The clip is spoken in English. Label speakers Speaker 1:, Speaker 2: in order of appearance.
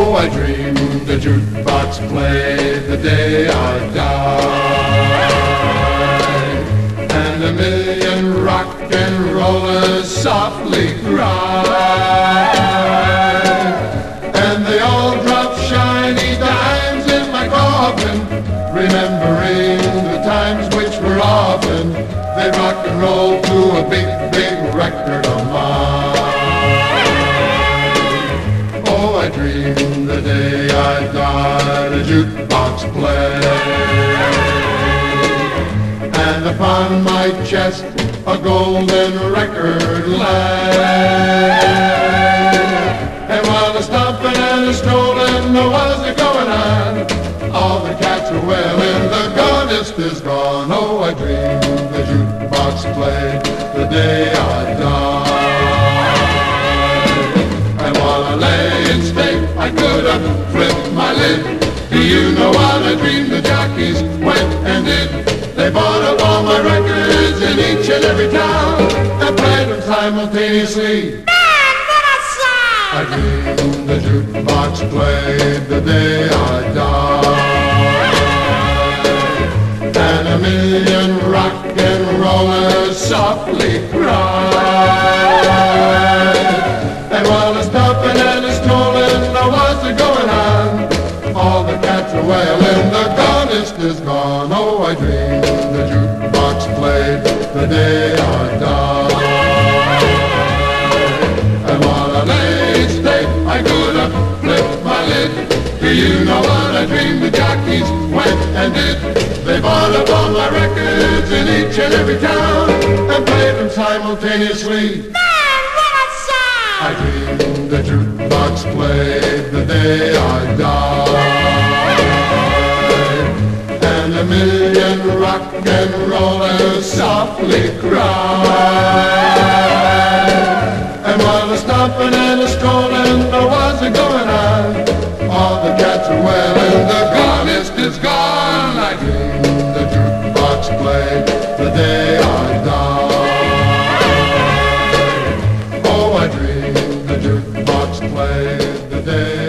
Speaker 1: Oh, I dreamed the jukebox played the day I died, and a million rock and rollers softly cried, and they all dropped shiny dimes in my coffin, remembering the times which were often they rock and roll to a big, big record of mine. Oh, I dreamed the day I died a jukebox played, and upon my chest a golden record lay. And while the stomping and the strolling was going on, all the cats are wailing, the gunist is gone. Oh, I dreamed the jukebox played the day I died. And while I lay in state, I could have flipped my lid. Do you know what I dreamed the jockeys went and did? They bought up all my records in each and every town and played them simultaneously. I dreamed the jukebox played the day I died, and a million rock and rollers softly cried. And while the stomping and the strolling was going on, all the cats are wailing, the gunist is gone. Oh, I dreamed the jukebox played the day I died. And while I lay in state, I could have flipped my lid. Do you know what I dreamed the jockeys went and did? They bought up all my records in each and every town and played them simultaneously. I dreamed the jukebox played the day I died, and a million rock and rollers softly cried. And while the stomping and the strolling was going on, all the cats are wailing, the gunist is gone. I dreamed the jukebox played the day I died. Oh, I dreamed the jukebox played the day